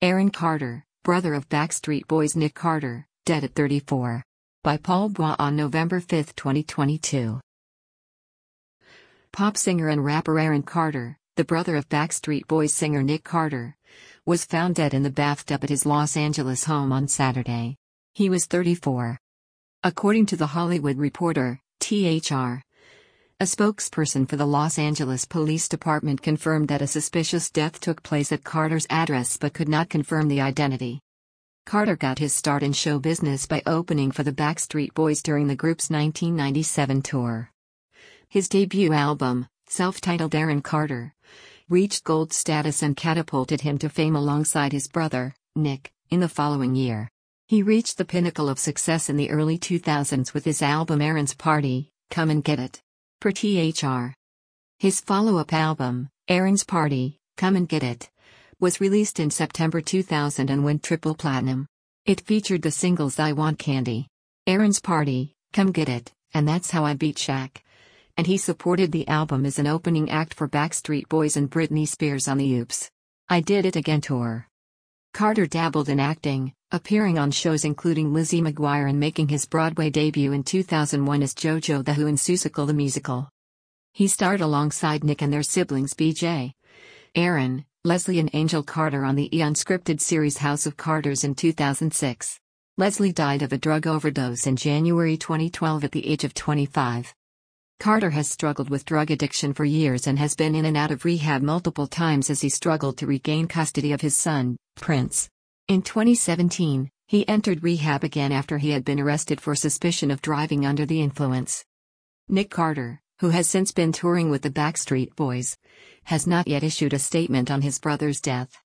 Aaron Carter, brother of Backstreet Boys' Nick Carter, dead at 34. By Paul Bois on November 5, 2022. Pop singer and rapper Aaron Carter, the brother of Backstreet Boys singer Nick Carter, was found dead in the bathtub at his Los Angeles home on Saturday. He was 34. According to The Hollywood Reporter, THR, a spokesperson for the Los Angeles Police Department confirmed that a suspicious death took place at Carter's address but could not confirm the identity. Carter got his start in show business by opening for the Backstreet Boys during the group's 1997 tour. His debut album, self-titled Aaron Carter, reached gold status and catapulted him to fame alongside his brother, Nick, in the following year. He reached the pinnacle of success in the early 2000s with his album Aaron's Party, Come and Get It. Per THR. His follow-up album, Aaron's Party, Come and Get It, was released in September 2000 and went triple platinum. It featured the singles I Want Candy, Aaron's Party, Come Get It, and That's How I Beat Shaq. And he supported the album as an opening act for Backstreet Boys and Britney Spears on the Oops, I Did It Again tour. Carter dabbled in acting, appearing on shows including Lizzie McGuire and making his Broadway debut in 2001 as JoJo the Who in Seussical the Musical. He starred alongside Nick and their siblings BJ, Aaron, Leslie and Angel Carter on the unscripted series House of Carters in 2006. Leslie died of a drug overdose in January 2012 at the age of 25. Carter has struggled with drug addiction for years and has been in and out of rehab multiple times as he struggled to regain custody of his son, Prince. In 2017, he entered rehab again after he had been arrested for suspicion of driving under the influence. Nick Carter, who has since been touring with the Backstreet Boys, has not yet issued a statement on his brother's death.